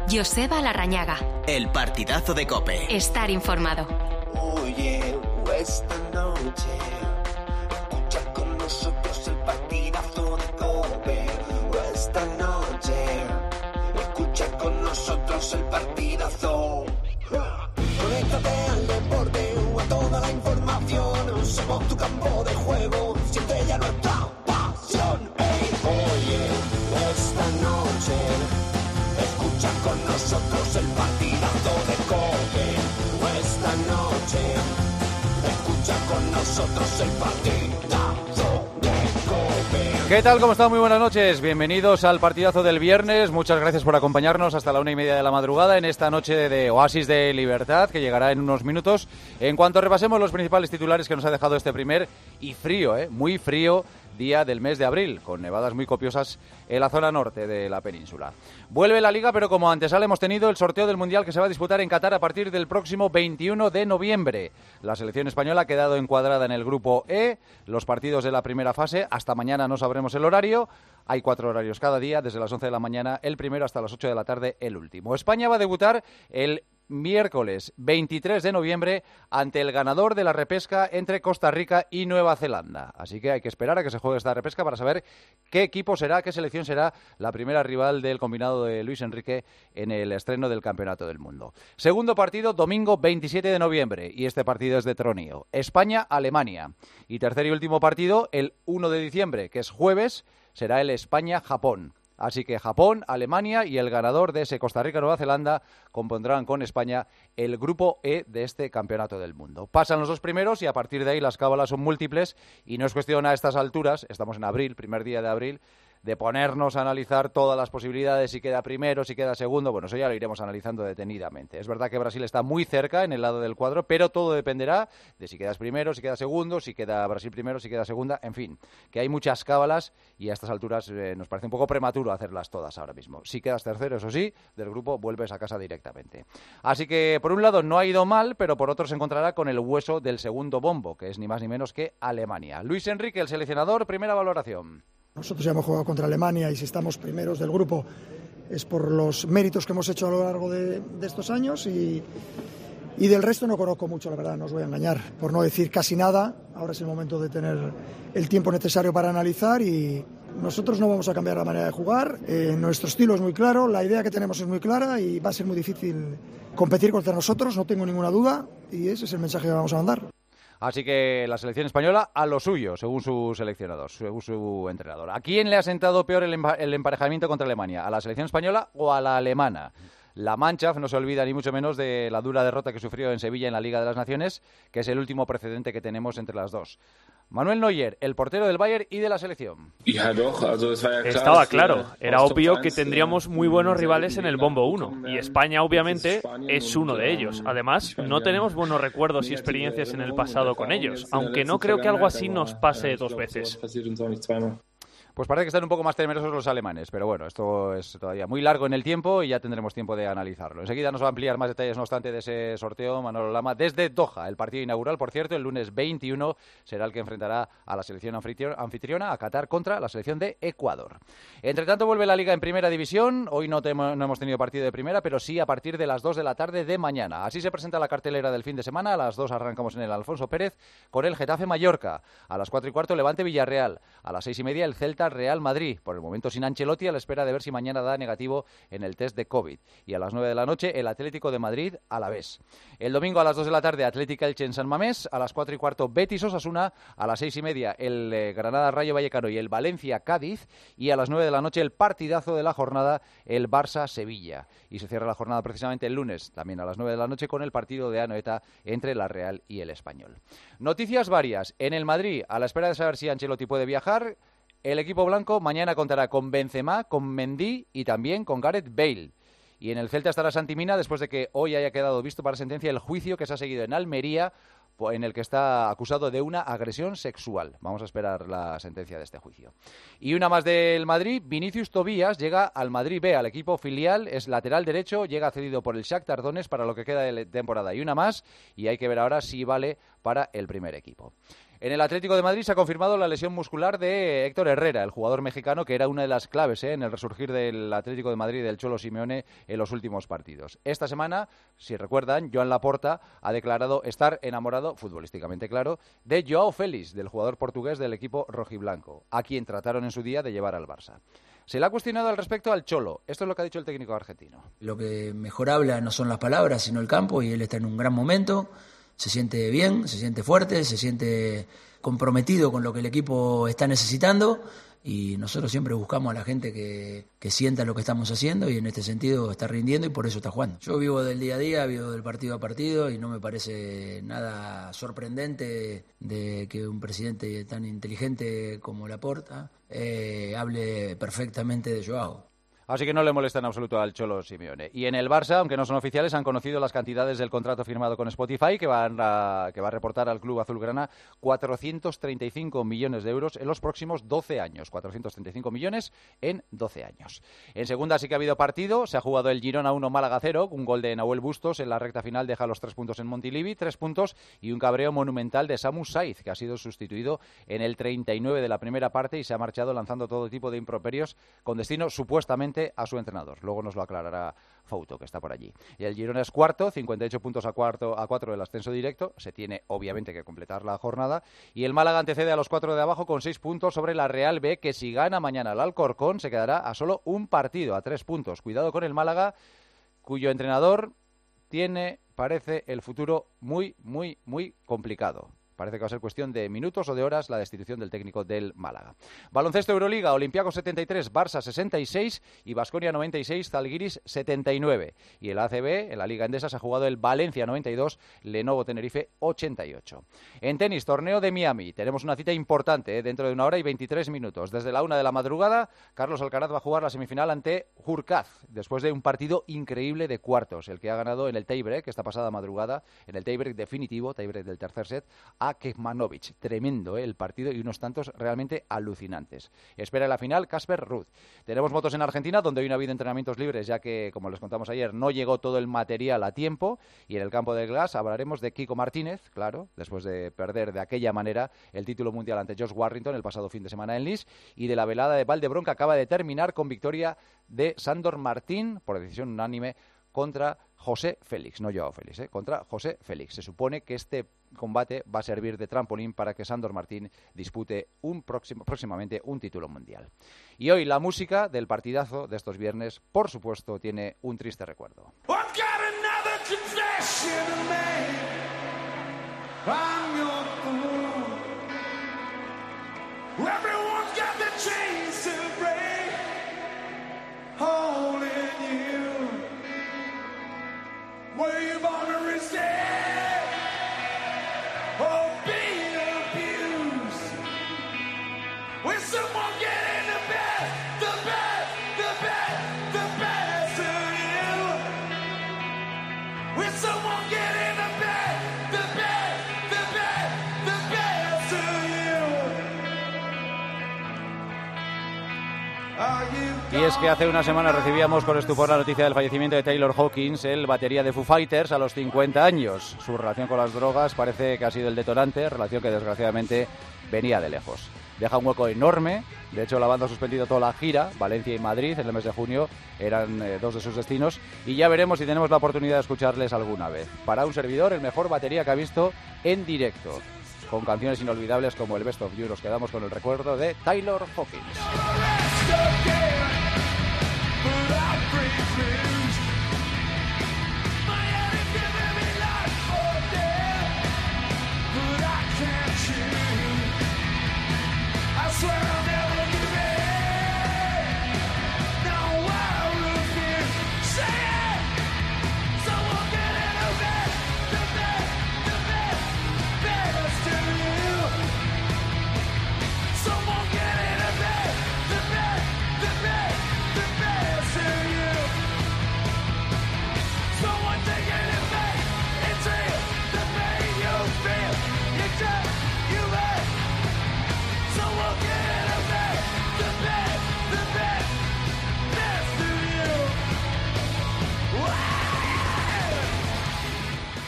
Joseba Larrañaga. El partidazo de COPE. Estar informado. Oye, esta noche escucha con nosotros el partidazo de COPE. Esta noche escucha con nosotros el partidazo. Conéctate al deporte o a toda la información. Somos tu campo de juego, siente ya nuestra pasión. Hey, oye, esta noche escucha con nosotros el partidazo de COPE. Esta noche escucha con nosotros el partidazo de COPE. ¿Qué tal? ¿Cómo están? Muy buenas noches. Bienvenidos al partidazo del viernes. Muchas gracias por acompañarnos hasta la 1:30 de la madrugada en esta noche de oasis de libertad que llegará en unos minutos. En cuanto repasemos los principales titulares que nos ha dejado este primer y frío, muy frío día del mes de abril, con nevadas muy copiosas en la zona norte de la península. Vuelve la Liga, pero como antesala hemos tenido el sorteo del Mundial que se va a disputar en Qatar a partir del próximo 21 de noviembre. La selección española ha quedado encuadrada en el grupo E, los partidos de la primera fase, hasta mañana no sabremos el horario. Hay 4 horarios cada día, desde las 11 de la mañana el primero hasta las 8 de la tarde el último. España va a debutar el miércoles 23 de noviembre ante el ganador de la repesca entre Costa Rica y Nueva Zelanda. Así que hay que esperar a que se juegue esta repesca para saber qué equipo será, qué selección será la primera rival del combinado de Luis Enrique en el estreno del Campeonato del Mundo. Segundo partido, domingo 27 de noviembre, y este partido es de tronío. España-Alemania. Y tercer y último partido, el 1 de diciembre, que es jueves, será el España-Japón. Así que Japón, Alemania y el ganador de ese Costa Rica-Nueva Zelanda compondrán con España el grupo E de este Campeonato del Mundo. Pasan los 2 primeros y a partir de ahí las cábalas son múltiples y no es cuestión a estas alturas, estamos en abril, primer día de abril, de ponernos a analizar todas las posibilidades, si queda primero, si queda segundo. Bueno, eso ya lo iremos analizando detenidamente. Es verdad que Brasil está muy cerca en el lado del cuadro, pero todo dependerá de si quedas primero, si queda segundo, si queda Brasil primero, si queda segunda, en fin, que hay muchas cábalas y a estas alturas nos parece un poco prematuro hacerlas todas ahora mismo. Si quedas tercero, eso sí, del grupo vuelves a casa directamente. Así que, por un lado, no ha ido mal, pero por otro se encontrará con el hueso del segundo bombo, que es ni más ni menos que Alemania. Luis Enrique, el seleccionador, primera valoración. Nosotros ya hemos jugado contra Alemania y si estamos primeros del grupo es por los méritos que hemos hecho a lo largo de estos años y del resto no conozco mucho, la verdad, no os voy a engañar, por no decir casi nada. Ahora es el momento de tener el tiempo necesario para analizar y nosotros no vamos a cambiar la manera de jugar. Nuestro estilo es muy claro, la idea que tenemos es muy clara y va a ser muy difícil competir contra nosotros, no tengo ninguna duda, y ese es el mensaje que vamos a mandar. Así que la selección española a lo suyo, según su seleccionador, según su entrenador. ¿A quién le ha sentado peor el emparejamiento contra Alemania? ¿A la selección española o a la alemana? La Mannschaft no se olvida ni mucho menos de la dura derrota que sufrió en Sevilla en la Liga de las Naciones, que es el último precedente que tenemos entre las dos. Manuel Neuer, el portero del Bayern y de la selección. Estaba claro, era obvio que tendríamos muy buenos rivales en el bombo 1 y España obviamente es uno de ellos. Además, no tenemos buenos recuerdos y experiencias en el pasado con ellos, aunque no creo que algo así nos pase 2 veces. Pues parece que están un poco más temerosos los alemanes, pero bueno, esto es todavía muy largo en el tiempo y ya tendremos tiempo de analizarlo. Enseguida nos va a ampliar más detalles, no obstante, de ese sorteo Manolo Lama desde Doha. El partido inaugural, por cierto, el lunes 21 será el que enfrentará a la selección anfitriona, a Qatar, contra la selección de Ecuador. Entre tanto, vuelve la Liga en Primera División. Hoy no hemos tenido partido de primera, pero sí a partir de las 2 de la tarde de mañana. Así se presenta la cartelera del fin de semana. A las 2 arrancamos en el Alfonso Pérez con el Getafe Mallorca. A las 4:15 Levante Villarreal. A las 6:30 el Celta Real Madrid, por el momento sin Ancelotti, a la espera de ver si mañana da negativo en el test de COVID. Y a las 9 de la noche el Atlético de Madrid Alavés. El domingo a las 2 de la tarde Atlético Elche en San Mamés, a las 4:15 Betis Osasuna, a las 6:30 el Granada Rayo Vallecano y el Valencia Cádiz, y a las 9 de la noche el partidazo de la jornada, el Barça Sevilla. Y se cierra la jornada precisamente el lunes, también a las 9 de la noche, con el partido de Anoeta entre la Real y el Español. Noticias varias. En el Madrid, a la espera de saber si Ancelotti puede viajar, el equipo blanco mañana contará con Benzema, con Mendy y también con Gareth Bale. Y en el Celta estará Santi Mina después de que hoy haya quedado visto para sentencia el juicio que se ha seguido en Almería, en el que está acusado de una agresión sexual. Vamos a esperar la sentencia de este juicio. Y una más del Madrid. Vinicius Tobías llega al Madrid B, al equipo filial, es lateral derecho, llega cedido por el Shakhtar Donetsk para lo que queda de temporada. Y una más, y hay que ver ahora si vale para el primer equipo. En el Atlético de Madrid se ha confirmado la lesión muscular de Héctor Herrera, el jugador mexicano que era una de las claves en el resurgir del Atlético de Madrid y del Cholo Simeone en los últimos partidos. Esta semana, si recuerdan, Joan Laporta ha declarado estar enamorado, futbolísticamente claro, de Joao Félix, del jugador portugués del equipo rojiblanco, a quien trataron en su día de llevar al Barça. Se le ha cuestionado al respecto al Cholo. Esto es lo que ha dicho el técnico argentino. Lo que mejor habla no son las palabras, sino el campo, y él está en un gran momento. Se siente bien, se siente fuerte, se siente comprometido con lo que el equipo está necesitando, y nosotros siempre buscamos a la gente que sienta lo que estamos haciendo, y en este sentido está rindiendo y por eso está jugando. Yo vivo del día a día, vivo del partido a partido, y no me parece nada sorprendente de que un presidente tan inteligente como Laporta hable perfectamente de Joao. Así que no le molesta en absoluto al Cholo Simeone. Y en el Barça, aunque no son oficiales, han conocido las cantidades del contrato firmado con Spotify, que va a reportar al club azulgrana 435 millones de euros en los próximos 12 años. 435 millones en 12 años. En segunda sí que ha habido partido. Se ha jugado el Girona 1, Málaga 0. Un gol de Nahuel Bustos en la recta final deja los 3 puntos en Montilivi, 3 puntos, y un cabreo monumental de Samu Saiz, que ha sido sustituido en el 39 de la primera parte y se ha marchado lanzando todo tipo de improperios con destino supuestamente a su entrenador. Luego nos lo aclarará Fouto, que está por allí. Y el Girona es cuarto, 58 puntos a 4 del ascenso directo. Se tiene, obviamente, que completar la jornada. Y el Málaga antecede a los 4 de abajo con 6 puntos sobre la Real B, que si gana mañana al Alcorcón se quedará a solo un partido, a 3 puntos. Cuidado con el Málaga, cuyo entrenador parece el futuro muy, muy, muy complicado. Parece que va a ser cuestión de minutos o de horas la destitución del técnico del Málaga. Baloncesto Euroliga, Olympiacos 73, Barça 66 y Baskonia 96, Zalgiris 79. Y el ACB, en la Liga Endesa, se ha jugado el Valencia 92, Lenovo Tenerife 88. En tenis, torneo de Miami. Tenemos una cita importante, dentro de 1 hora y 23 minutos. Desde la 1 de la madrugada, Carlos Alcaraz va a jugar la semifinal ante Hurkacz, después de un partido increíble de cuartos, el que ha ganado en el tiebreak esta pasada madrugada, en el tiebreak definitivo, tiebreak del tercer set, a Kekmanovic. Tremendo el partido y unos tantos realmente alucinantes. Espera en la final Casper Ruud. Tenemos motos en Argentina, donde hoy no ha habido entrenamientos libres, ya que, como les contamos ayer, no llegó todo el material a tiempo. Y en el campo de Glass hablaremos de Kiko Martínez, claro, después de perder de aquella manera el título mundial ante Josh Warrington el pasado fin de semana en Nice, y de la velada de Valdebron, que acaba de terminar con victoria de Sandor Martín por decisión unánime contra José Félix, no Joao Félix, contra José Félix. Se supone que este combate va a servir de trampolín para que Sandor Martín dispute próximamente un título mundial. Y hoy la música del partidazo de estos viernes, por supuesto, tiene un triste recuerdo. Were you born to resist or be abused? Will someone get in the best of you? Will someone get in the best of you? Y es que hace una semana recibíamos con estupor la noticia del fallecimiento de Taylor Hawkins, el batería de Foo Fighters, a los 50 años. Su relación con las drogas parece que ha sido el detonante, relación que desgraciadamente venía de lejos. Deja un hueco enorme. De hecho, la banda ha suspendido toda la gira. Valencia y Madrid en el mes de junio eran dos de sus destinos, y ya veremos si tenemos la oportunidad de escucharles alguna vez. Para un servidor, el mejor batería que ha visto en directo, con canciones inolvidables como el Best of You. Nos quedamos con el recuerdo de Taylor Hawkins.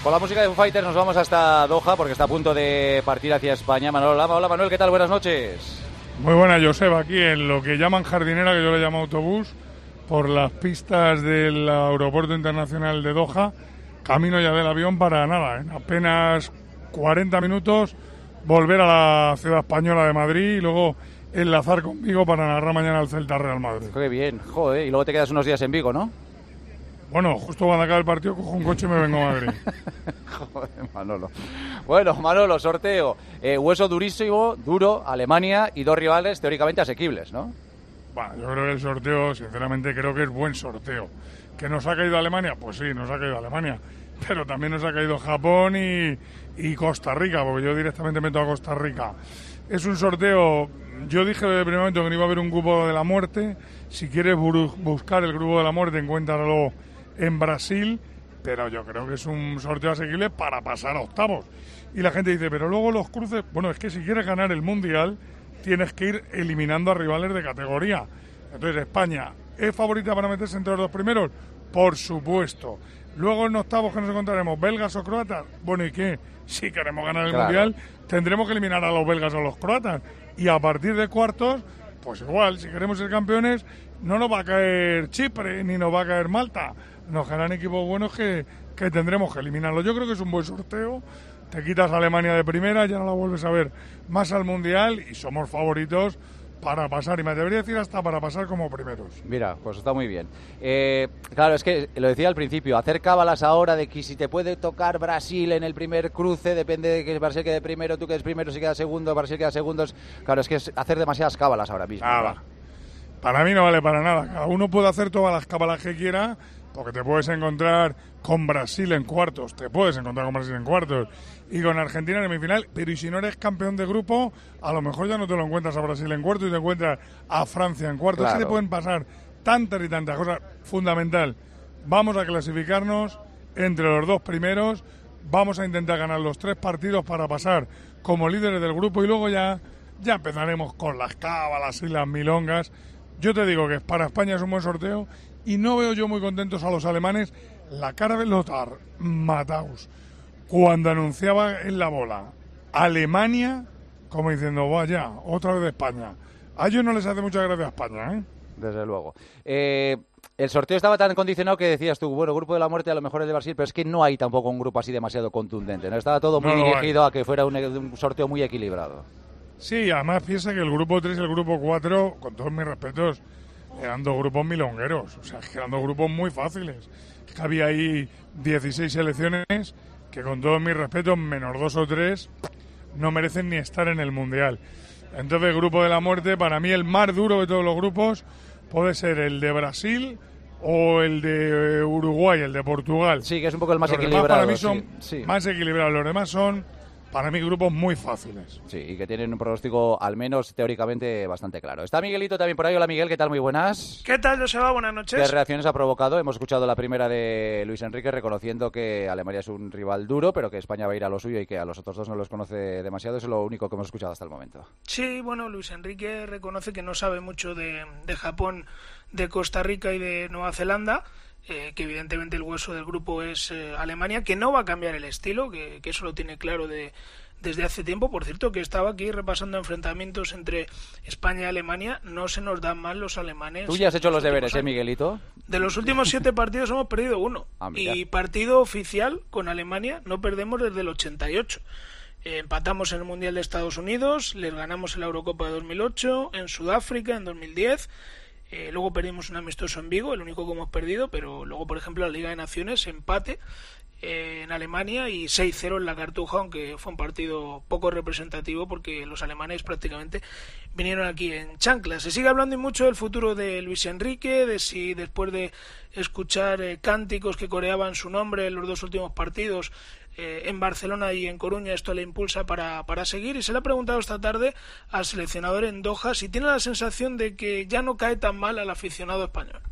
Con la música de Foo Fighters nos vamos hasta Doha porque está a punto de partir hacia España. Manuel Lama. Hola Manuel, ¿qué tal? Buenas noches. Muy buena, Joseba, aquí en lo que llaman jardinera, que yo le llamo autobús, por las pistas del Aeropuerto Internacional de Doha, camino ya del avión para nada, en apenas 40 minutos volver a la ciudad española de Madrid y luego enlazar conmigo para narrar mañana el Celta Real Madrid. Qué bien, joder, y luego te quedas unos días en Vigo, ¿no? Bueno, justo cuando acabe el partido cojo un coche y me vengo a Madrid. Joder, Manolo. Bueno, Manolo, sorteo. Hueso durísimo, duro, Alemania y 2 rivales teóricamente asequibles, ¿no? Bueno, yo creo que el sorteo, sinceramente, creo que es buen sorteo. ¿Que nos ha caído Alemania? Pues sí, nos ha caído Alemania. Pero también nos ha caído Japón y Costa Rica, porque yo directamente meto a Costa Rica. Es un sorteo, yo dije desde el primer momento que no iba a haber un grupo de la muerte. Si quieres buscar el grupo de la muerte, encuéntralo en Brasil, pero yo creo que es un sorteo asequible para pasar a octavos. Y la gente dice, pero luego los cruces, bueno, es que si quieres ganar el Mundial tienes que ir eliminando a rivales de categoría. Entonces España, ¿es favorita para meterse entre los 2 primeros? Por supuesto. Luego en octavos que nos encontraremos, belgas o croatas. Bueno, ¿y qué? Si queremos ganar el Mundial tendremos que eliminar a los belgas o a los croatas. Y a partir de cuartos, pues igual, si queremos ser campeones, no nos va a caer Chipre ni nos va a caer Malta. Nos ganan equipos buenos que tendremos que eliminarlos. Yo creo que es un buen sorteo. Te quitas a Alemania de primera, ya no la vuelves a ver más al Mundial y somos favoritos para pasar. Y me debería decir hasta para pasar como primeros. Mira, pues está muy bien. Claro, es que lo decía al principio, hacer cábalas ahora de que si te puede tocar Brasil en el primer cruce, depende de que Brasil quede primero, tú quedes primero, si queda segundo, Brasil queda segundo. Claro, es que es hacer demasiadas cábalas ahora mismo. Nada. ¿No? Para mí no vale para nada. Cada uno puede hacer todas las cábalas que quiera, porque te puedes encontrar con Brasil en cuartos, y con Argentina en semifinal, pero y si no eres campeón de grupo, a lo mejor ya no te lo encuentras a Brasil en cuartos y te encuentras a Francia en cuartos. Claro. Es que te pueden pasar tantas y tantas cosas. Fundamental, vamos a clasificarnos entre los 2 primeros, vamos a intentar ganar los 3 partidos para pasar como líderes del grupo y luego ya empezaremos con las cábalas y las milongas. Yo te digo que para España es un buen sorteo y no veo yo muy contentos a los alemanes la cara de Lothar Matthaus cuando anunciaba en la bola Alemania, como diciendo, vaya, otra vez de España. A ellos no les hace mucha gracia España, ¿eh? Desde luego. El sorteo estaba tan condicionado que decías tú, bueno, grupo de la muerte a lo mejor es de Brasil, pero es que no hay tampoco un grupo así demasiado contundente, ¿no? Estaba todo muy dirigido a que fuera un sorteo muy equilibrado. Sí, además piensa que el grupo 3 y el grupo 4, con todos mis respetos, eran 2 grupos milongueros, o sea, que eran 2 grupos muy fáciles. Es que había ahí 16 selecciones que con todos mis respetos, menos 2 o 3, no merecen ni estar en el Mundial. Entonces, el grupo de la muerte, para mí el más duro de todos los grupos, puede ser el de Brasil o el de Uruguay, el de Portugal. Sí, que es un poco el más los equilibrado. Para mí son más equilibrados, los demás son... Para mí, grupos muy fáciles. Sí, y que tienen un pronóstico, al menos teóricamente, bastante claro. Está Miguelito también por ahí. Hola, Miguel, ¿qué tal? Muy buenas. ¿Qué tal, Joseba? Buenas noches. ¿Qué reacciones ha provocado? Hemos escuchado la primera de Luis Enrique reconociendo que Alemania es un rival duro, pero que España va a ir a lo suyo y que a los otros 2 no los conoce demasiado. Eso es lo único que hemos escuchado hasta el momento. Sí, bueno, Luis Enrique reconoce que no sabe mucho de Japón, de Costa Rica y de Nueva Zelanda. Que evidentemente el hueso del grupo es Alemania, que no va a cambiar el estilo, que eso lo tiene claro desde hace tiempo. Por cierto, que estaba aquí repasando enfrentamientos entre España y Alemania. No se nos dan mal los alemanes. Tú ya has hecho los deberes, Miguelito. De los últimos 7 partidos hemos perdido 1. Y partido oficial con Alemania no perdemos desde el 88. Empatamos en el Mundial de Estados Unidos, les ganamos en la Eurocopa de 2008, en Sudáfrica en 2010. Luego perdimos un amistoso en Vigo, el único que hemos perdido, pero luego, por ejemplo, la Liga de Naciones, empate en Alemania y 6-0 en la Cartuja, aunque fue un partido poco representativo porque los alemanes prácticamente vinieron aquí en chanclas. Se sigue hablando y mucho del futuro de Luis Enrique, de si después de escuchar cánticos que coreaban su nombre en los 2 últimos partidos en Barcelona y en Coruña, esto le impulsa para seguir, y se le ha preguntado esta tarde al seleccionador en Doha si tiene la sensación de que ya no cae tan mal al aficionado español.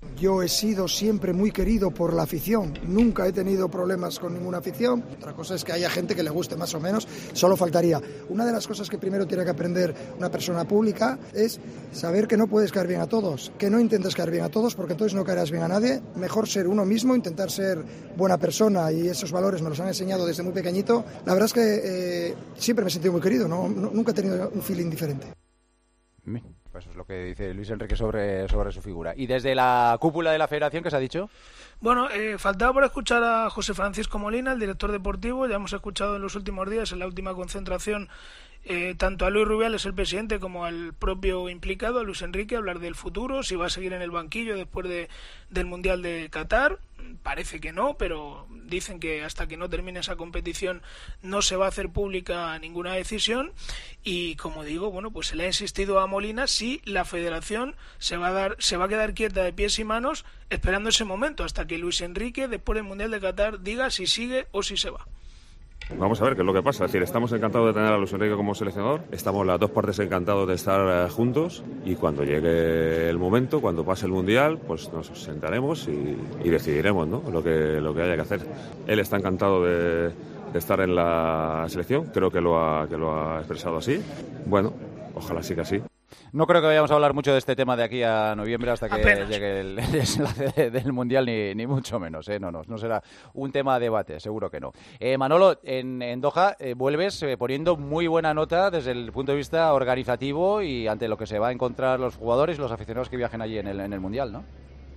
Yo he sido siempre muy querido por la afición, nunca he tenido problemas con ninguna afición. Otra cosa es que haya gente que le guste más o menos, solo faltaría. Una de las cosas que primero tiene que aprender una persona pública es saber que no puedes caer bien a todos, que no intentes caer bien a todos porque entonces no caerás bien a nadie. Mejor ser uno mismo, intentar ser buena persona, y esos valores me los han enseñado desde muy pequeñito. La verdad es que siempre me he sentido muy querido, nunca he tenido un feeling diferente. Pues eso es lo que dice Luis Enrique sobre su figura. ¿Y desde la cúpula de la federación qué se ha dicho? Bueno, faltaba por escuchar a José Francisco Molina, el director deportivo. Ya hemos escuchado en los últimos días, en la última concentración, tanto a Luis Rubiales, el presidente, como al propio implicado, a Luis Enrique, hablar del futuro, si va a seguir en el banquillo después del Mundial de Qatar. Parece que no, pero dicen que hasta que no termine esa competición no se va a hacer pública ninguna decisión. Y como digo, bueno, pues se le ha insistido a Molina si la federación se va a quedar quieta de pies y manos esperando ese momento hasta que Luis Enrique, después del Mundial de Qatar, diga si sigue o si se va. Vamos a ver qué es lo que pasa. Es decir, estamos encantados de tener a Luis Enrique como seleccionador. Estamos las dos partes encantados de estar juntos, y cuando llegue el momento, cuando pase el Mundial, pues nos sentaremos y decidiremos, ¿no?, lo que haya que hacer. Él está encantado de estar en la selección. Creo que lo ha expresado así. Bueno, ojalá siga así. No creo que vayamos a hablar mucho de este tema de aquí a noviembre hasta que llegue el desenlace del Mundial, ni mucho menos. No será un tema de debate, seguro que no. Manolo, en Doha vuelves poniendo muy buena nota desde el punto de vista organizativo y ante lo que se va a encontrar los jugadores y los aficionados que viajen allí en el Mundial, ¿no?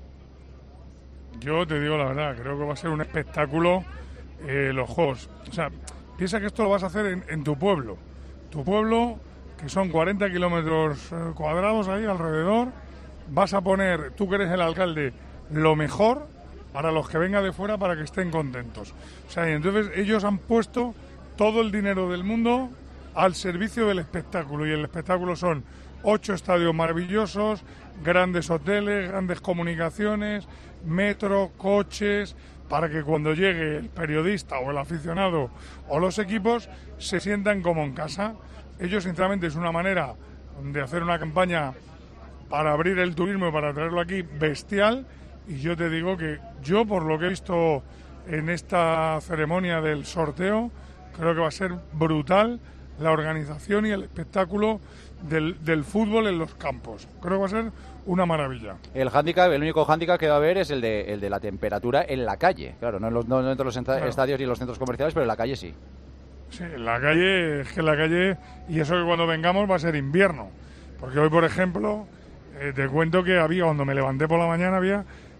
Yo te digo la verdad, creo que va a ser un espectáculo los Juegos. O sea, piensa que esto lo vas a hacer en tu pueblo. Tu pueblo, que son 40 kilómetros cuadrados ahí alrededor, vas a poner, tú que eres el alcalde, lo mejor para los que vengan de fuera para que estén contentos. O sea, y entonces ellos han puesto todo el dinero del mundo al servicio del espectáculo, y el espectáculo son 8 estadios maravillosos, grandes hoteles, grandes comunicaciones, metro, coches, para que cuando llegue el periodista o el aficionado o los equipos se sientan como en casa. Ellos, sinceramente, es una manera de hacer una campaña para abrir el turismo y para traerlo aquí bestial. Y yo te digo que yo, por lo que he visto en esta ceremonia del sorteo, creo que va a ser brutal la organización y el espectáculo del fútbol en los campos. Creo que va a ser una maravilla. El único hándicap que va a haber es el de la temperatura en la calle. Claro, no entre los estadios y en los centros comerciales, pero en la calle sí. Sí, en la calle, es que en la calle, y eso que cuando vengamos va a ser invierno. Porque hoy, por ejemplo, te cuento que cuando me levanté por la mañana había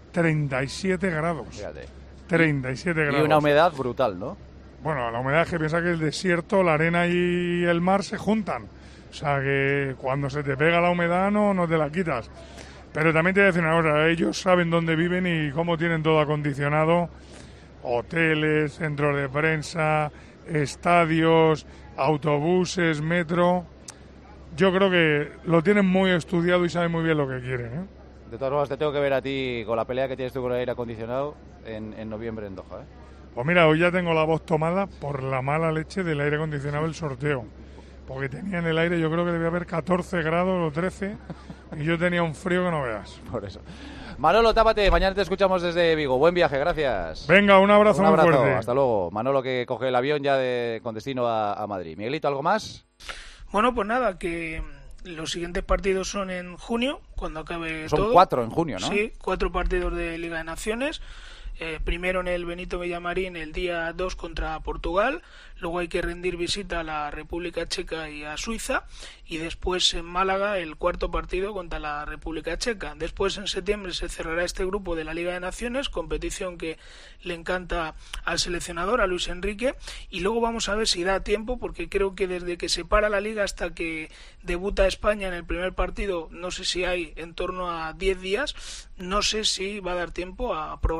37 grados. Fíjate. 37 grados. Y una humedad brutal, ¿no? Bueno, la humedad es que piensa que el desierto, la arena y el mar se juntan. O sea que cuando se te pega la humedad no te la quitas. Pero también te voy a decir una cosa, ellos saben dónde viven y cómo tienen todo acondicionado. Hoteles, centros de prensa, estadios, autobuses, metro. Yo creo que lo tienen muy estudiado y saben muy bien lo que quieren, ¿eh? De todas formas, te tengo que ver a ti con la pelea que tienes tú con el aire acondicionado en noviembre en Doha, ¿eh? Pues mira, hoy ya tengo la voz tomada por la mala leche del aire acondicionado del sorteo. Porque tenía en el aire, yo creo que debía haber 14 grados o 13, y yo tenía un frío que no veas. Por eso. Manolo, tápate, mañana te escuchamos desde Vigo. Buen viaje, gracias. Venga, un abrazo muy fuerte. Hasta luego. Manolo, que coge el avión ya con destino a Madrid. Miguelito, ¿algo más? Bueno, pues nada, que los siguientes partidos son en junio, cuando acabe todo. Son 4 en junio, ¿no? Sí, 4 partidos de Liga de Naciones. Primero en el Benito Villamarín el día 2 contra Portugal, luego hay que rendir visita a la República Checa y a Suiza, y después en Málaga el cuarto partido contra la República Checa. Después en septiembre se cerrará este grupo de la Liga de Naciones, competición que le encanta al seleccionador, a Luis Enrique, y luego vamos a ver si da tiempo, porque creo que desde que se para la Liga hasta que debuta España en el primer partido, no sé si hay en torno a 10 días, no sé si va a dar tiempo a programar algún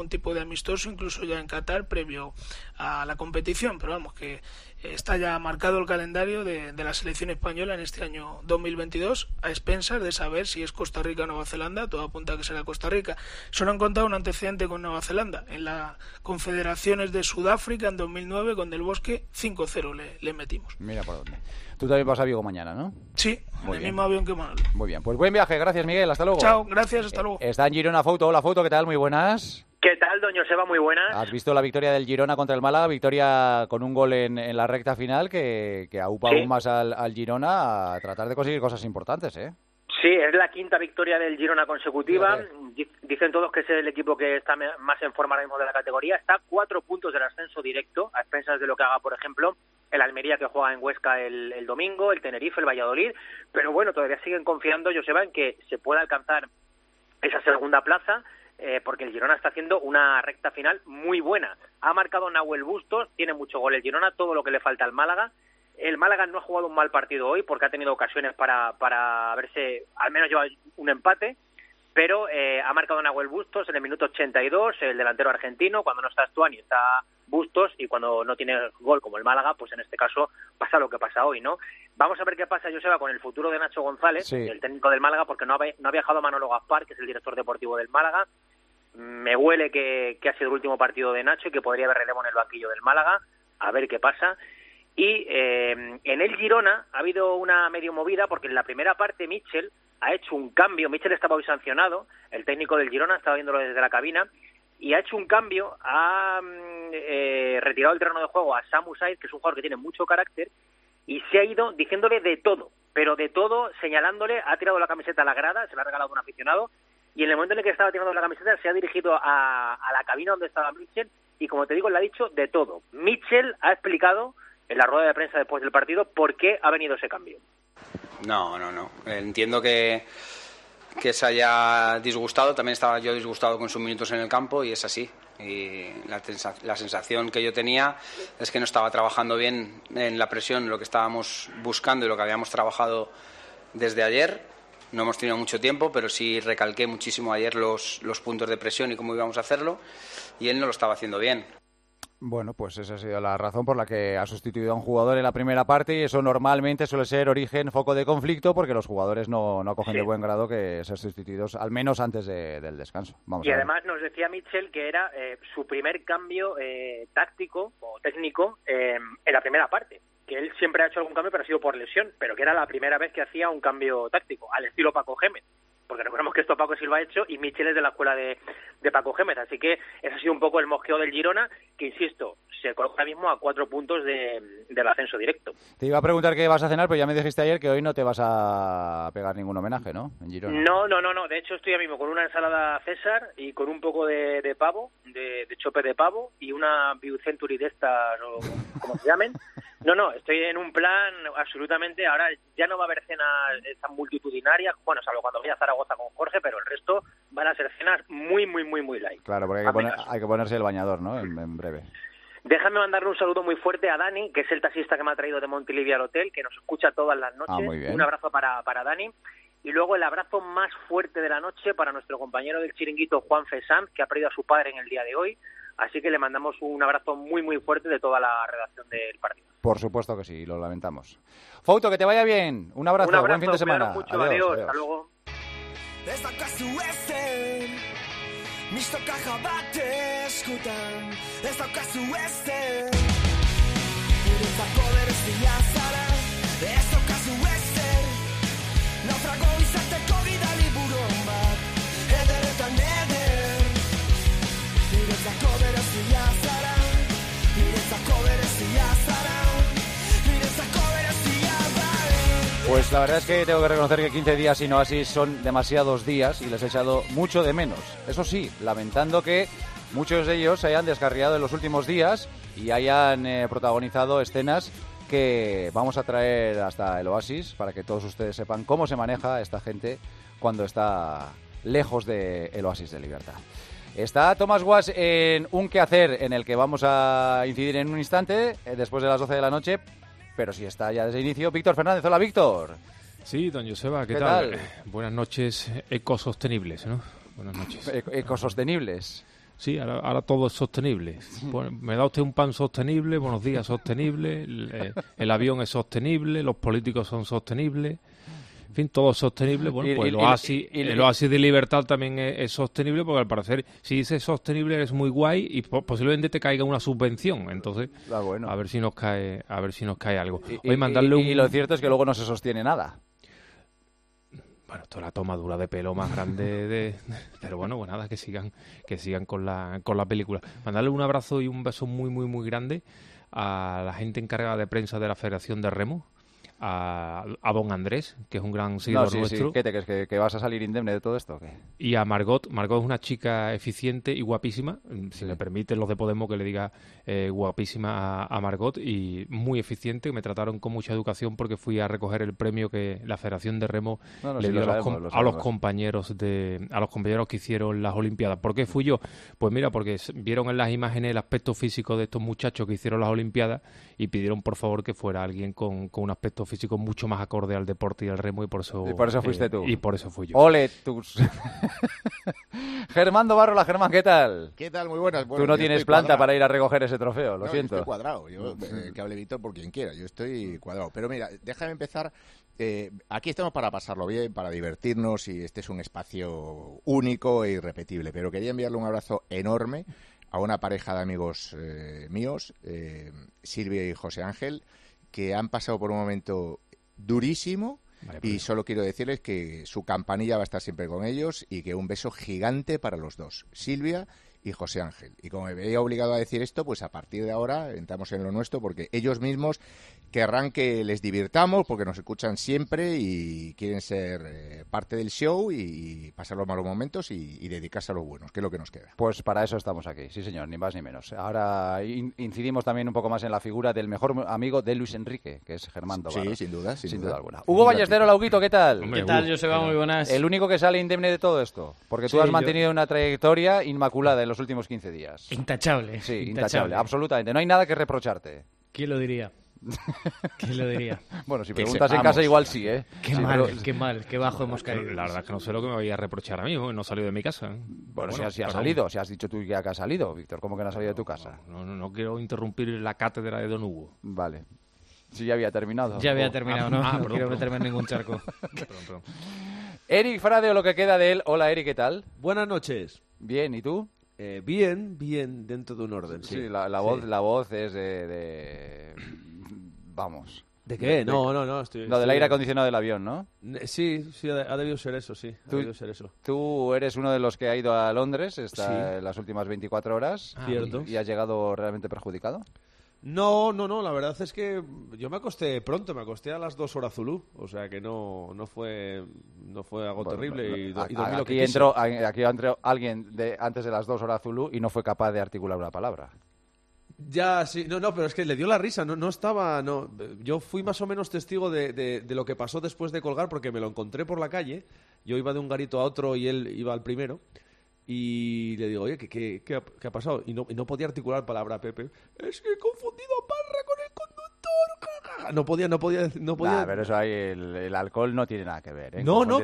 algún tipo de amistoso, incluso ya en Qatar, previo a la competición. Pero vamos, que está ya marcado el calendario de la selección española en este año 2022, a expensas de saber si es Costa Rica o Nueva Zelanda. Todo apunta a que será Costa Rica. Solo han contado un antecedente con Nueva Zelanda. En las Confederaciones de Sudáfrica, en 2009, con Del Bosque, 5-0 le metimos. Mira por dónde. Tú también vas a Vigo mañana, ¿no? Sí, en el mismo avión que Manolo. Muy bien, pues buen viaje. Gracias, Miguel. Hasta luego. Chao, gracias, hasta luego. Está en Girona Foto. Hola, Foto, ¿qué tal? Muy buenas. ¿Qué tal, doña Joseba? Muy buenas. ¿Has visto la victoria del Girona contra el Málaga? Victoria con un gol en la recta final que aupa aún más al Girona a tratar de conseguir cosas importantes, ¿eh? Sí, es la quinta victoria del Girona consecutiva. Dicen todos que es el equipo que está más en forma ahora mismo de la categoría. Está a 4 puntos del ascenso directo, a expensas de lo que haga, por ejemplo, el Almería, que juega en Huesca el domingo, el Tenerife, el Valladolid. Pero bueno, todavía siguen confiando, Joseba, en que se pueda alcanzar esa segunda plaza, porque el Girona está haciendo una recta final muy buena. Ha marcado Nahuel Bustos, tiene mucho gol el Girona, todo lo que le falta al Málaga. El Málaga no ha jugado un mal partido hoy porque ha tenido ocasiones para verse, al menos lleva un empate, pero ha marcado Nahuel Bustos en el minuto 82, el delantero argentino. Cuando no está Stuani está Bustos, y cuando no tiene gol como el Málaga, pues en este caso pasa lo que pasa hoy, ¿no? Vamos a ver qué pasa, Joseba, con el futuro de Nacho González, el técnico del Málaga, porque no ha viajado Manolo Gaspar, que es el director deportivo del Málaga. Me huele que ha sido el último partido de Nacho y que podría haber relevo en el banquillo del Málaga. A ver qué pasa. Y en el Girona ha habido una medio movida, porque en la primera parte Mitchell ha hecho un cambio. Mitchell estaba hoy sancionado, el técnico del Girona estaba viéndolo desde la cabina, y ha hecho un cambio, ha retirado el terreno de juego a Samu Said, que es un jugador que tiene mucho carácter, y se ha ido diciéndole de todo, pero de todo, señalándole. Ha tirado la camiseta a la grada, se la ha regalado un aficionado, y en el momento en el que estaba tirando la camiseta se ha dirigido a la cabina donde estaba Mitchell, y como te digo, le ha dicho de todo. Mitchell ha explicado en la rueda de prensa después del partido por qué ha venido ese cambio. No. Entiendo que se haya disgustado. También estaba yo disgustado con sus minutos en el campo, y es así. Y la sensación que yo tenía es que no estaba trabajando bien en la presión, lo que estábamos buscando y lo que habíamos trabajado desde ayer. No hemos tenido mucho tiempo, pero sí recalqué muchísimo ayer los puntos de presión y cómo íbamos a hacerlo, y él no lo estaba haciendo bien. Bueno, pues esa ha sido la razón por la que ha sustituido a un jugador en la primera parte, y eso normalmente suele ser foco de conflicto, porque los jugadores no acogen de buen grado que ser sustituidos, al menos antes del descanso. Y además nos decía Mitchell que era su primer cambio táctico o técnico en la primera parte, que él siempre ha hecho algún cambio pero ha sido por lesión, pero que era la primera vez que hacía un cambio táctico, al estilo Paco Gémez. Porque recordemos que esto Paco Silva ha hecho y Mitchell es de la escuela de Paco Gémez. Así que ese ha sido un poco el mosqueo del Girona, que, insisto, se coloca ahora mismo a 4 puntos del ascenso directo. Te iba a preguntar qué vas a cenar, pero ya me dijiste ayer que hoy no te vas a pegar ningún homenaje, ¿no? En Girona. No. De hecho, estoy ahora mismo con una ensalada César y con un poco de pavo, de chope de pavo, y una View Century de estas, o como se llamen. No, estoy en un plan absolutamente. Ahora ya no va a haber cenas tan multitudinarias, bueno, salvo cuando vaya a Zaragoza con Jorge, pero el resto van a ser cenas muy light. Claro, porque hay que ponerse el bañador, ¿no? En breve. Déjame mandarle un saludo muy fuerte a Dani, que es el taxista que me ha traído de Montilivi al hotel, que nos escucha todas las noches. Muy bien. Un abrazo para Dani. Y luego el abrazo más fuerte de la noche para nuestro compañero del chiringuito, Juan Fesán, que ha perdido a su padre en el día de hoy. Así que le mandamos un abrazo muy fuerte de toda la redacción del partido. Por supuesto que sí, lo lamentamos. Fouto, que te vaya bien. Un abrazo, buen fin de semana. Mucho. Adiós. Hasta luego. Pues la verdad es que tengo que reconocer que 15 días sin Oasis son demasiados días y les he echado mucho de menos. Eso sí, lamentando que muchos de ellos se hayan descarriado en los últimos días y hayan protagonizado escenas que vamos a traer hasta el Oasis para que todos ustedes sepan cómo se maneja esta gente cuando está lejos del Oasis de Libertad. Está Tomás Guas en un quehacer en el que vamos a incidir en un instante, después de las 12 de la noche, pero sí está ya desde el inicio Víctor Fernández. Hola, Víctor. Sí, don Joseba, ¿qué tal? Buenas noches, ecosostenibles, ¿no? Buenas noches. Ecosostenibles. Sí, ahora todo es sostenible. Me da usted un pan sostenible, buenos días sostenible, el avión es sostenible, los políticos son sostenibles. En fin, todo es sostenible. Bueno, pues el oasis de libertad también es sostenible, porque al parecer, si dices sostenible, eres muy guay y posiblemente te caiga una subvención. Entonces, bueno. a ver si nos cae algo. Y lo cierto es que luego no se sostiene nada. Bueno, esto es la tomadura de pelo más grande pero bueno, pues nada, que sigan con la película. Mandarle un abrazo y un beso muy, muy, muy grande a la gente encargada de prensa de la Federación de Remo, a don Andrés, que es un gran seguidor nuestro. Sí. ¿Qué te crees? ¿Que vas a salir indemne de todo esto? ¿Qué? Y a Margot. Margot es una chica eficiente y guapísima. Si me permiten los de Podemos que le diga guapísima a Margot, y muy eficiente. Me trataron con mucha educación porque fui a recoger el premio que la Federación de Remo le dio a los compañeros que hicieron las Olimpiadas. ¿Por qué fui yo? Pues mira, porque vieron en las imágenes el aspecto físico de estos muchachos que hicieron las Olimpiadas y pidieron por favor que fuera alguien con un aspecto físico mucho más acorde al deporte y al remo, y por eso fuiste tú. Y por eso fui yo. ¡Ole tus! Germán Dobarrola. Germán, ¿qué tal? ¿Qué tal? Muy buenas. Tú no tienes planta para ir a recoger ese trofeo, lo siento. Yo estoy cuadrado. Que hable Víctor por quien quiera. Yo estoy cuadrado. Pero mira, déjame empezar. Aquí estamos para pasarlo bien, para divertirnos, y este es un espacio único e irrepetible. Pero quería enviarle un abrazo enorme a una pareja de amigos míos, Silvia y José Ángel, que han pasado por un momento durísimo. Y solo quiero decirles que su campanilla va a estar siempre con ellos, y que un beso gigante para los dos, Silvia y José Ángel. Y como me veía obligado a decir esto, pues a partir de ahora entramos en lo nuestro, porque ellos mismos querrán que les divirtamos, porque nos escuchan siempre y quieren ser parte del show y pasar los malos momentos y dedicarse a los buenos, que es lo que nos queda. Pues para eso estamos aquí, sí señor, ni más ni menos. Ahora incidimos también un poco más en la figura del mejor amigo de Luis Enrique, que es Germán Dobarrola. Sí, sin duda alguna. Hugo Ballestero, Lauguito, ¿qué tal? ¿Qué tal, Joseba? Muy buenas. El único que sale indemne de todo esto, porque tú has mantenido una trayectoria inmaculada en los últimos 15 días. Intachable. Sí, intachable, absolutamente. No hay nada que reprocharte. ¿Quién lo diría? ¿Quién lo diría? Bueno, si preguntas en casa igual sí, ¿eh? Qué mal, qué bajo hemos caído. La verdad es que no sé lo que me voy a reprochar a mí, no he salido de mi casa. Bueno, si has salido, si has dicho tú que has salido, Víctor, ¿cómo que no has salido de tu casa? No quiero interrumpir la cátedra de don Hugo. Vale. Sí, ya había terminado. Ya había terminado, no quiero meterme en ningún charco. Perdón. Eric Frade, o lo que queda de él. Hola, Eric, ¿qué tal? Buenas noches. Bien, ¿y tú? Bien, dentro de un orden, sí. Sí, la voz es de... Vamos. ¿De qué? No. Del aire acondicionado del avión, ¿no? Sí, ha debido ser eso, sí. Tú eres uno de los que ha ido a Londres en las últimas 24 horas. Cierto. ¿Y has llegado realmente perjudicado? No, la verdad es que yo me acosté pronto, me acosté a las 2 horas Zulu, o sea que no fue algo terrible y dormí lo que quise. Aquí entró alguien antes de las 2 horas Zulu y no fue capaz de articular una palabra. Ya, sí, pero es que le dio la risa, no estaba, yo fui más o menos testigo de lo que pasó después de colgar, porque me lo encontré por la calle, yo iba de un garito a otro y él iba al primero, y le digo, oye, ¿qué ha pasado? Y no podía articular palabra, Pepe. Es que he confundido a Parra con el conductor. No podía. Pero eso ahí, el alcohol no tiene nada que ver, ¿eh? No.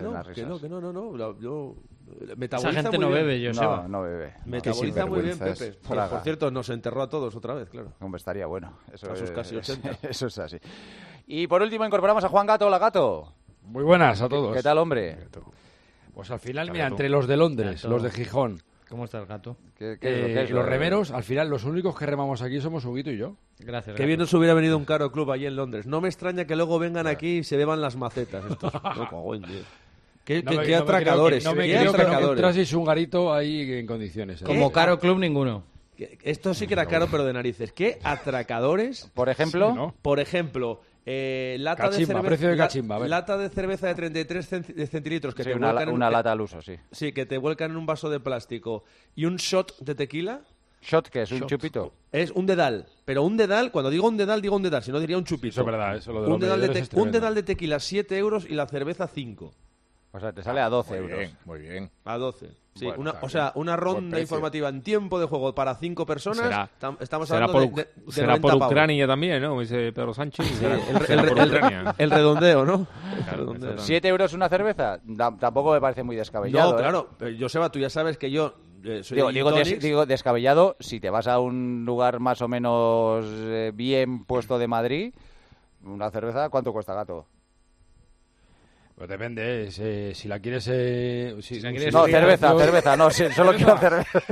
Yo metaboliza esa gente muy no bien. bebe, Joseba. No bebe. Metaboliza muy bien, Pepe. Por cierto, nos enterró a todos otra vez, claro. Hombre, estaría bueno. Eso a sus casi 80. Eso es así. Y por último incorporamos a Juan Gato. Hola, Gato. Muy buenas a todos. ¿Qué tal, hombre? Pues al final, mira, entre los de Londres, los de Gijón. ¿Cómo está el Gato? ¿Qué es los remeros, al final, los únicos que remamos aquí somos Huguito y yo. Gracias. Qué bien nos hubiera venido un caro club allí en Londres. No me extraña que luego vengan aquí y se beban las macetas. Estos. ¿Qué atracadores? No me creo que entraseis un garito ahí en condiciones. Como caro club, ninguno. Esto sí que era caro, pero de narices. ¿Qué atracadores? Por ejemplo, sí, ¿no? Por ejemplo, lata de cerveza de 33 centilitros que sí, te una lata al uso, sí. Sí, que te vuelcan en un vaso de plástico y un shot de tequila. ¿Shot qué es? ¿Un chupito? Es un dedal, pero un dedal, cuando digo un dedal, si no diría un chupito. Eso es verdad, eso lo de un dedal de tequila 7 euros y la cerveza 5 O sea, te sale a 12 euros. Muy bien. A 12. Sí, bueno, una ronda informativa en tiempo de juego para 5 personas. Estamos hablando de será por Ucrania también, ¿no? Dice Pedro Sánchez. Sí, el redondeo, ¿no? ¿7 euros una cerveza? Tampoco me parece muy descabellado. No, claro. Joseba, tú ya sabes que yo Digo descabellado, si te vas a un lugar más o menos bien puesto de Madrid, una cerveza, ¿cuánto cuesta, Gato? Pues depende, si la quieres... No, cerveza, no, solo quiero cerveza.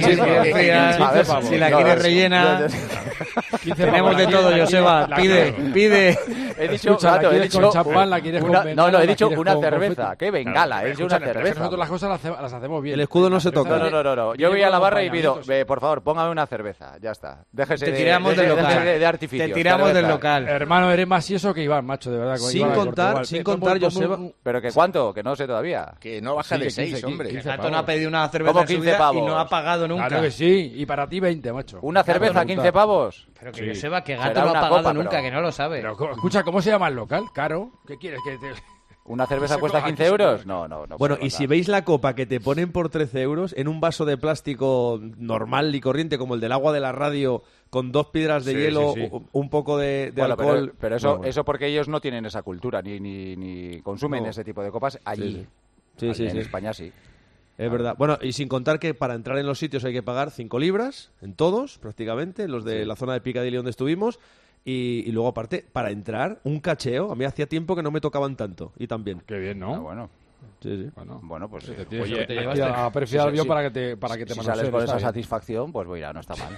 Si la quieres rellena... Tenemos de todo, Joseba. Pide. He dicho, Gato, he dicho... con champán, la quieres con bengala, no, he dicho la quieres una con cerveza. confeti. ¡Qué bengala! He dicho una cerveza. Nosotros las cosas las hacemos bien. El escudo no se toca. No. Yo voy a la barra y pido, por favor, póngame una cerveza. Ya está. Déjese Te tiramos del local. de artificios. Te tiramos del local. Hermano, eres más eso que Iván, macho, de verdad. Sin contar, Joseba... ¿Pero que cuánto? Que no sé todavía. Que no baja de 6, hombre. El Gato no ha pedido una cerveza en su vida y no ha pagado nunca. Claro que sí, y para ti 20, macho. ¿Una cerveza 15 pavos? Pero que Joseba, que Gato no ha pagado nunca, que no lo sabe. Pero, escucha, ¿cómo se llama el local? ¿Caro? ¿Qué quieres? ¿Una cerveza cuesta 15 euros? No. Bueno, y si veis la copa que te ponen por 13 euros en un vaso de plástico normal y corriente, como el del agua de la radio, con 2 piedras de hielo, un poco de alcohol... Pero eso porque ellos no tienen esa cultura, ni consumen ese tipo de copas allí. Sí. En España sí. Es verdad. Bueno, y sin contar que para entrar en los sitios hay que pagar 5 libras, en todos, prácticamente, en los de la zona de Piccadilly donde estuvimos, y luego aparte, para entrar, un cacheo. A mí hacía tiempo que no me tocaban tanto, y también. Qué bien, ¿no? Bueno. Sí. Bueno, pues... Oye, te llevaste a prefiar yo para que te si sales con esa satisfacción, pues mira, no está mal.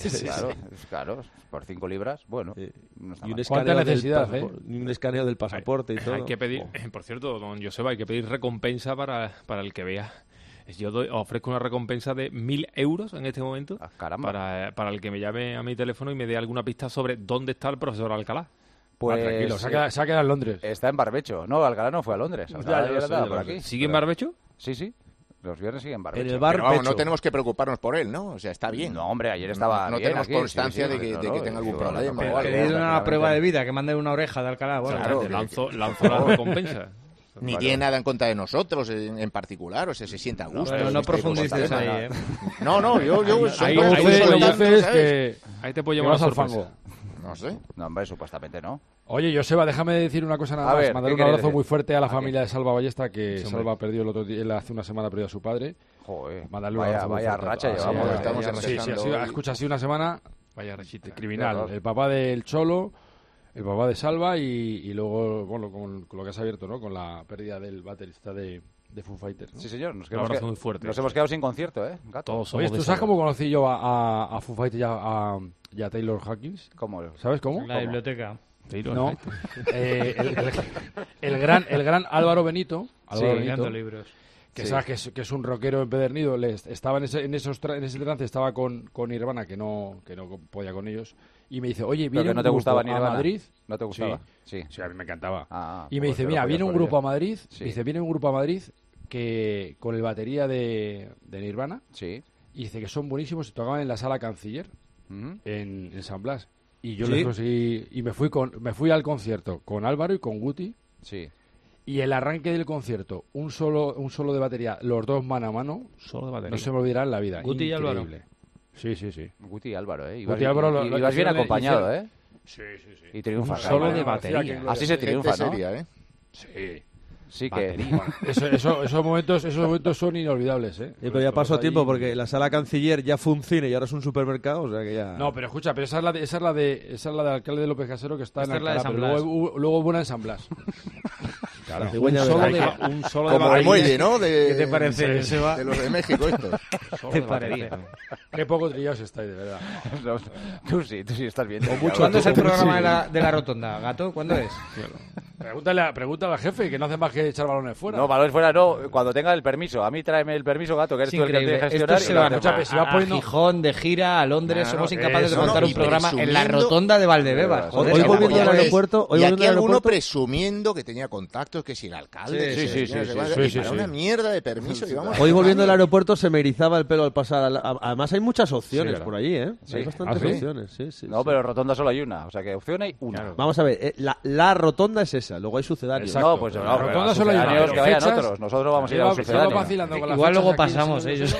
Claro, por 5 libras, bueno, no está mal. ¿Cuánta necesidad, un escaneo del pasaporte y todo. Hay que pedir, por cierto, don Joseba, hay que pedir recompensa para el que vea. Yo ofrezco una recompensa de 1.000 euros en este momento para el que me llame a mi teléfono y me dé alguna pista sobre dónde está el profesor Alcalá. Pues tranquilo, se ha quedado en Londres. Está en Barbecho. No, Alcalá no fue a Londres. Por aquí. ¿Sigue en Barbecho? Sí. Los viernes siguen en Barbecho. En el bar Pero vamos, no tenemos que preocuparnos por él, ¿no? O sea, está bien. No, hombre, ayer estaba no bien. No tenemos aquí, constancia de que tenga algún problema o algo. Que una prueba de vida, que mande una oreja de Alcalá. Bueno, claro, lanzo la recompensa. Ni tiene nada en contra de nosotros en particular, o sea, se siente a gusto. No profundices ahí, ¿eh? No, yo ahí te puedo llevar al fango. No sé. No, hombre, supuestamente no. Oye, Joseba, déjame decir una cosa nada más. Mandar un abrazo muy fuerte a la familia de Salva Ballesta, que Salva perdió el otro día, él hace una semana perdió a su padre. Joder, mandarle un abrazo vaya racha llevamos. Estamos empezando. Escucha, así una semana, vaya rachita, criminal. El papá del Cholo, el papá de Salva y luego, bueno, con lo que has abierto, ¿no? Con la pérdida del baterista de Foo Fighters, ¿no? Sí, señor. Un abrazo muy fuerte. Nos hemos quedado sin concierto, Gato. Oye, ¿tú sabes cómo conocí yo a Foo Fighters y a Taylor Hawkins? ¿Cómo? ¿Sabes cómo? En la biblioteca. No. El gran Álvaro Benito. Libros. Que sabes que es un rockero empedernido. Estaba en ese trance, estaba con Nirvana, que no podía con ellos. Y me dice, oye, viene ¿Pero que no un te grupo gustaba a Nirvana? Madrid. ¿No te gustaba? Sí, a mí me encantaba. Y pues me dice, mira, viene un grupo a Madrid. Sí. Dice, viene un grupo a Madrid que con el batería de Nirvana. Sí. Y dice que son buenísimos y tocaban en la Sala Canciller en San Blas. Y yo ¿Sí? les conseguí, y me fui al concierto con Álvaro y con Guti. Sí. Y el arranque del concierto, un solo de batería, los dos mano a mano, Solo de batería. no se me olvidará en la vida. Guti y Álvaro. Sí. Guti y Álvaro, Guti y Álvaro ibas bien acompañado, Sí. Y triunfas. Solo de batería. Así se triunfa, ¿no? Seria, Sí. Sí que... Esos momentos son inolvidables, Pero ya pasó tiempo porque la Sala Canciller ya fue un cine y ahora es un supermercado, o sea que ya... No, pero escucha, esa es la de alcalde de López Casero, que está Esta en es la de Alcalá, San pero Blas. luego hubo una en San Blas. Claro. Un solo de como el muelle, ¿no? ¿Qué te parece, Joseba? De los de México estos. ¿Qué te parece? Qué poco trillados estáis, de verdad. Tú sí estás viendo. ¿Cuándo es el programa de la rotonda, Gato? ¿Cuándo es? Pregúntale al jefe, que no hace más que echar balones fuera. No, balones fuera no, cuando tenga el permiso. A mí tráeme el permiso, Gato, que eres tú el que tiene que gestionar. Estos se van a Gijón, de gira, a Londres. Somos incapaces de montar un programa en la rotonda de Valdebebas. Hoy volviendo al aeropuerto... Y aquí alguno presumiendo que tenía contactos, que si el alcalde... Sí. Una mierda de permiso. Hoy volviendo al aeropuerto se me erizaba el pelo al pasar. Además hay muchas opciones por allí, ¿eh? Sí. Hay bastantes opciones. Sí. No, pero rotonda solo hay una. O sea, que opción hay una. Claro. Vamos a ver, la rotonda es esa. Luego hay sucedáneos. No, pues no, rotonda solo hay una. Que vayan otros. Nosotros vamos a ir a los sucedáneos. Igual luego pasamos, ellos.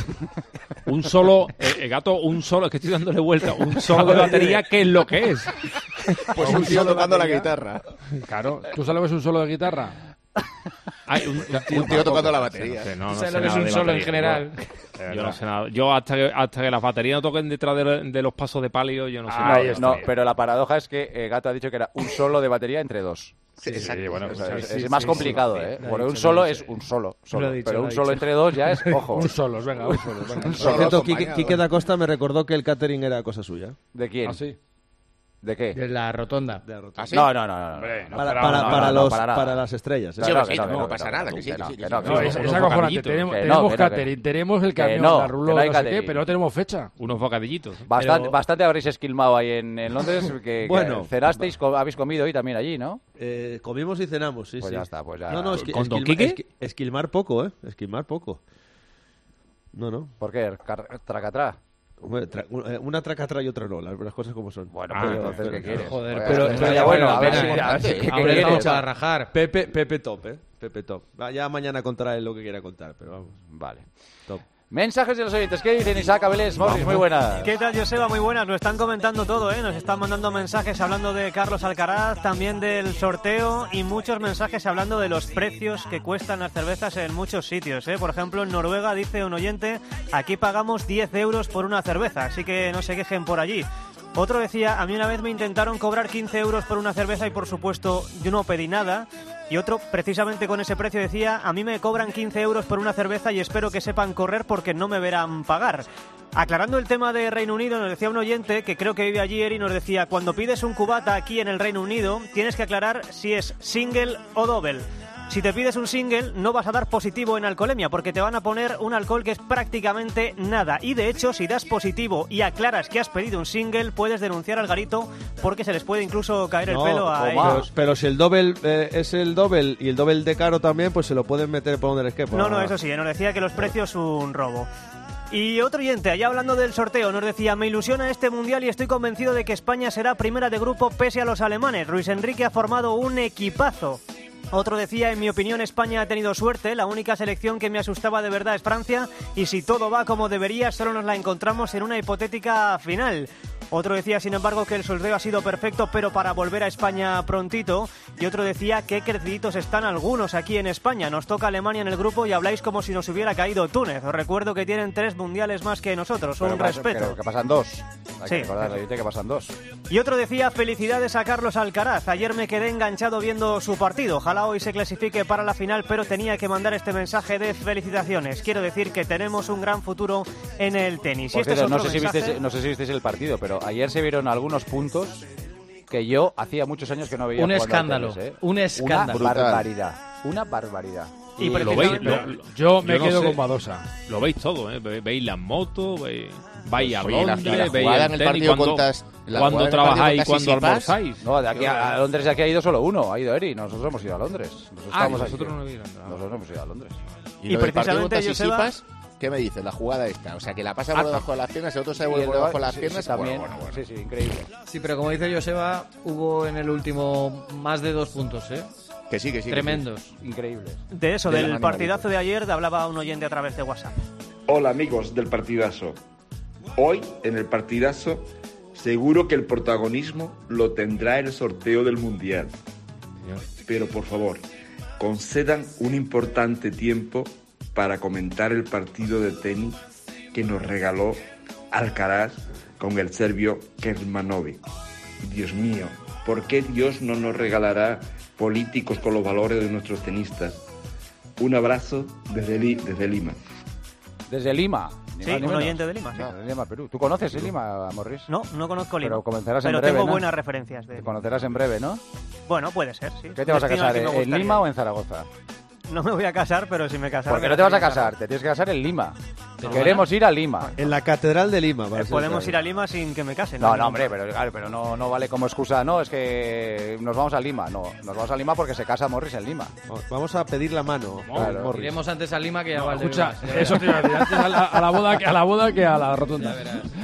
Un solo, Gato, es que estoy dándole vuelta, un solo de batería, ¿qué es lo que es? Pues un tío tocando la guitarra. Claro, ¿tú sabes lo que es un solo de guitarra? Un tío tocando la batería. ¿Sabes lo que es un solo en general? Yo no sé nada. Yo hasta que las baterías no toquen detrás de los pasos de palio, yo no sé nada. No, pero la paradoja es que Gato ha dicho que era un solo de batería entre dos. Sí, bueno, es más complicado, ¿eh? Porque un solo es un solo, pero un solo entre dos ya es, ojo. Un solo, venga. Por cierto, Quique da Costa me recordó que el catering era cosa suya. ¿De quién? ¿Ah, sí? ¿De qué? De la rotonda. ¿Ah, sí? No. Para las estrellas. No pasa nada. Es acojonante. Tenemos catering, tenemos el camión, la rulota, no sé qué, pero no tenemos fecha. Unos bocadillitos. Bastante habréis esquilmado ahí en Londres, que cenasteis, habéis comido hoy también allí, ¿no? Comimos y cenamos, sí. Pues ya está, pues ya. No, ¿Con Don Quique? Esquilmar poco, ¿eh? Esquilmar poco. No. ¿Por qué? ¿Tracatrá? Una traca y otra no, las cosas como son. Bueno, entonces, ¿qué quieres? Joder, pero ya bueno, a ver si vamos a rajar. Pepe top, ¿eh? Pepe top. Ya mañana contará él lo que quiera contar, pero vamos. Vale. Top. Mensajes de los oyentes. ¿Qué dicen Isaac Abelés? Morris, muy buenas. ¿Qué tal, Joseba? Muy buenas. Nos están comentando todo, ¿eh? Nos están mandando mensajes hablando de Carlos Alcaraz, también del sorteo y muchos mensajes hablando de los precios que cuestan las cervezas en muchos sitios, ¿eh? Por ejemplo, en Noruega, dice un oyente, aquí pagamos 10 euros por una cerveza, así que no se quejen por allí. Otro decía, a mí una vez me intentaron cobrar 15 euros por una cerveza y por supuesto yo no pedí nada. Y otro, precisamente con ese precio, decía, a mí me cobran 15 euros por una cerveza y espero que sepan correr porque no me verán pagar. Aclarando el tema de Reino Unido, nos decía un oyente que creo que vive ayer y nos decía, cuando pides un cubata aquí en el Reino Unido, tienes que aclarar si es single o double. Si te pides un single, no vas a dar positivo en alcoholemia porque te van a poner un alcohol que es prácticamente nada. Y de hecho, si das positivo y aclaras que has pedido un single, puedes denunciar al garito porque se les puede incluso caer el pelo a ellos. Pero si el doble es el doble y el doble de caro también, pues se lo pueden meter por donde les quepa. No, eso sí, nos decía que los precios un robo. Y otro oyente, allá hablando del sorteo, nos decía, me ilusiona este mundial y estoy convencido de que España será primera de grupo pese a los alemanes. Luis Enrique ha formado un equipazo. Otro decía, en mi opinión España ha tenido suerte, la única selección que me asustaba de verdad es Francia y si todo va como debería solo nos la encontramos en una hipotética final. Otro decía, sin embargo, que el sorteo ha sido perfecto, pero para volver a España prontito. Y otro decía, qué creciditos están algunos aquí en España. Nos toca Alemania en el grupo y habláis como si nos hubiera caído Túnez. Os recuerdo que tienen 3 mundiales más que nosotros. Un respeto. Pero que pasan 2. Hay que recordarle que pasan 2. Y otro decía, felicidades a Carlos Alcaraz. Ayer me quedé enganchado viendo su partido. Ojalá hoy se clasifique para la final, pero tenía que mandar este mensaje de felicitaciones. Quiero decir que tenemos un gran futuro en el tenis. Y este no sé si visteis el partido, pero ayer se vieron algunos puntos que yo hacía muchos años que no veía. Un escándalo, un escándalo. Una barbaridad. Y lo veis, yo me quedo con Badosa. Lo veis todo, ¿eh? Veis las motos, vais a Londres, veis el tenis cuando trabajáis y cuando almorzáis. No, de aquí a Londres de aquí ha ido solo uno, ha ido Eri. Nosotros hemos ido a Londres. Nosotros no hemos ido a Londres. Y precisamente Joseba, ¿qué me dices? La jugada esta. O sea, que la pasa por debajo de las piernas, el otro se vuelve por debajo de las piernas. También. Sí, increíble. Sí, pero como dice Joseba, hubo en el último más de 2 puntos, ¿eh? Que sí. Tremendos. Increíbles. De eso, del partidazo de ayer, hablaba un oyente a través de WhatsApp. Hola, amigos del partidazo. Hoy, en el partidazo, seguro que el protagonismo lo tendrá el sorteo del Mundial. Pero, por favor, concedan un importante tiempo para comentar el partido de tenis que nos regaló Alcaraz con el serbio Kecmanovic. Dios mío, ¿por qué Dios no nos regalará políticos con los valores de nuestros tenistas? Un abrazo desde Lima. ¿Desde Lima? Sí, un oyente de Lima. Sí. De Lima, Perú. ¿Tú conoces Lima, Morris? No conozco Lima. Pero comenzarás en breve, tengo ¿no? buenas referencias. Te conocerás en breve, ¿no? Bueno, puede ser, sí. ¿Qué te vas a casar, en Lima o en Zaragoza? No me voy a casar, pero si me casara... ¿Por qué no te vas a casar? Te tienes que casar en Lima. Queremos ir a Lima. En la Catedral de Lima. Podemos ir a Lima sin que me case. No, hombre, pero no vale como excusa. No, es que nos vamos a Lima. No, nos vamos a Lima porque se casa Morris en Lima. Vamos a pedir la mano. Claro. Iremos antes a Lima que a Valdebebas. Escucha, eso te iba a decir. Antes a la boda que a la rotonda.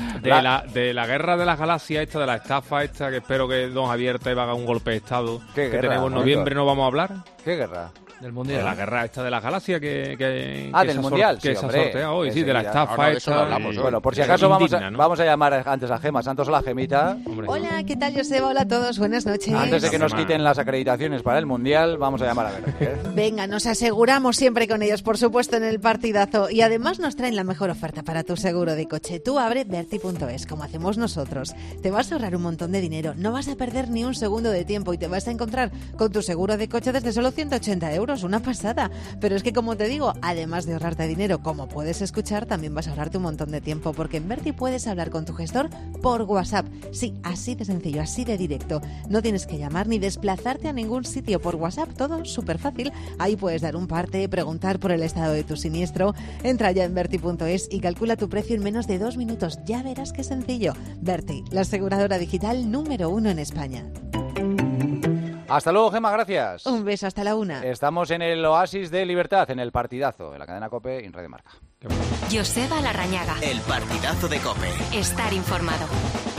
De la guerra de las galaxias esta, de la estafa esta, que espero que don Javier te haga un golpe de estado, que tenemos en noviembre, ¿no vamos a hablar? ¿Qué guerra? Del Mundial. De la guerra esta de las galaxias que del Mundial, que se ha sorteado hoy, sí, de la estafa no, de eso no hablamos, Bueno, por si acaso vamos a llamar antes a Gema Santos. Hola, Gemita. Hola, ¿qué tal, Joseba? Hola a todos, buenas noches. Antes de que nos quiten las acreditaciones para el Mundial, vamos a llamar a ver. Venga, nos aseguramos siempre con ellos, por supuesto, en el partidazo. Y además nos traen la mejor oferta para tu seguro de coche. Tú abre Berti.es, como hacemos nosotros. Te vas a ahorrar un montón de dinero, no vas a perder ni un segundo de tiempo y te vas a encontrar con tu seguro de coche desde solo 180 euros, una pasada. Pero es que, como te digo, además de ahorrarte dinero, como puedes escuchar, también vas a ahorrarte un montón de tiempo, porque en Berti puedes hablar con tu gestor por WhatsApp. Sí, así de sencillo, así de directo. No tienes que llamar ni desplazarte a ningún sitio. Por WhatsApp, todo súper fácil. Ahí puedes dar un parte, preguntar por el estado de tu siniestro. Entra ya en Berti.es y calcula tu precio en menos de 2 minutos. Ya verás qué sencillo. Berti, la aseguradora digital número 1 en España. Hasta luego, Gema, gracias. Un beso, hasta la 1. Estamos en el Oasis de Libertad, en el partidazo, en la cadena COPE y en Radio Marca. Joseba Larrañaga. El partidazo de COPE. Estar informado.